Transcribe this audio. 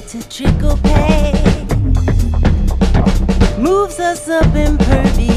ability to trickle pay moves us up impervious.